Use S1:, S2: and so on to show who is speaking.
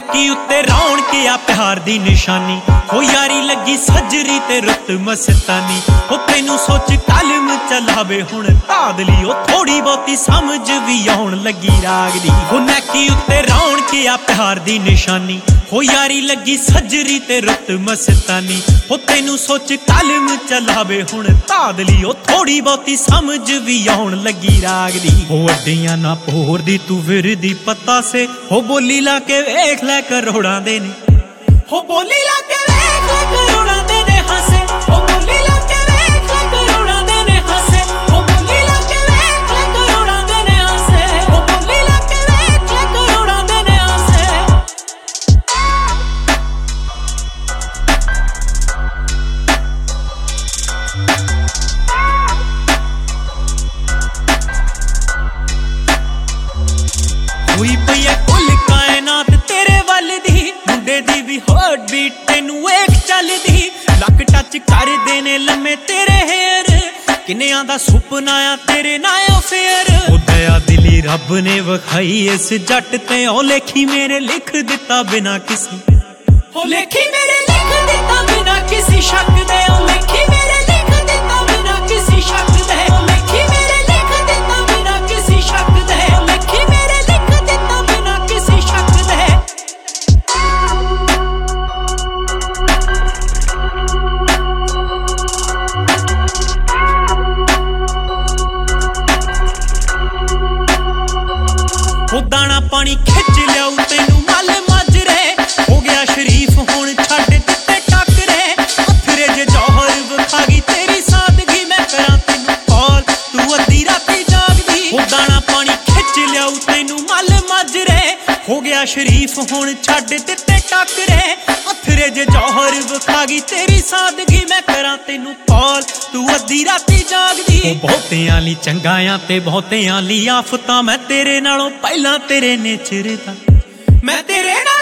S1: नैकी उत्ते रौन के आ प्यार दी निशानी हो यारी लगी सजरी ते रुत मस्तानी हो तैनू सोच कलम चलावे हुण तादली ओ थोड़ी बहुती समझ भी आउण लगी राग दी हो नैकी उत्ते रौन के आ प्यार दी निशानी हो यारी लगी सजरी ते रुत मस्तानी हो तैनू सोच कलम चलावे हुण तादली ओ थोड़ी बहुती समझ भी आउण लगी राग दी हो अड्डियां ना पोर दी तू विरदी पता से हो बोली ला के वेख लै करोड़ां दे ने हो बोली ला के वेख लै करोड़ां दे ने हसे हो बोली ला के वेख लै करोड़ां दे ने हसे हो बोली ला के वेख लै करोड़ां दे ने हसे हो बोली ला के वेख लै करोड़ां दे ने हसे हुई पई है कुल कायनात तेरे वल दी मुंडे दी भी हार्ट बीट तैनू वेख चलदी लक टच कर देने लम्मे तेरे हेयर किन्नियां दा सुपना आ तेरे नाल फेयर ओ दया दिली रब ने वखाई इस जट ते ओ लेखी मेरे लिख दिता बिना किसी ओ लेखी मेरे लिख दिता बिना किसी शक दे ओ लेखी मेरे लिख दिता बिना किसी शक दे ओ लेखी मेरे लिख दिता बिना किसी शक दे ओ लेखी मेरे लिख दिता बिना किसी शक दे हो दाना पानी खिच लियाऊ तैनू मल माजरे हो गया शरीफ हुण छड्ड दित्ते टकरे अथरे जे जौहर विखागी तेरी सादगी मैं करां तैनू कॉल तू अद्धी राती जागदी हो दाना पानी खिच लियाऊ तैनू मल माजरे हो गया शरीफ हुण छड्ड दित्ते टकरे अथरे जे जौहर विखागी तेरी सादगी मैं करां तैनू कॉल तू अद्धी राती जागदी हो बहुतियां लई चंगा आ ते बहुतियां लई आफतां मैं तेरे नालों पहलां तेरे नेचर दा मैं तेरे नाल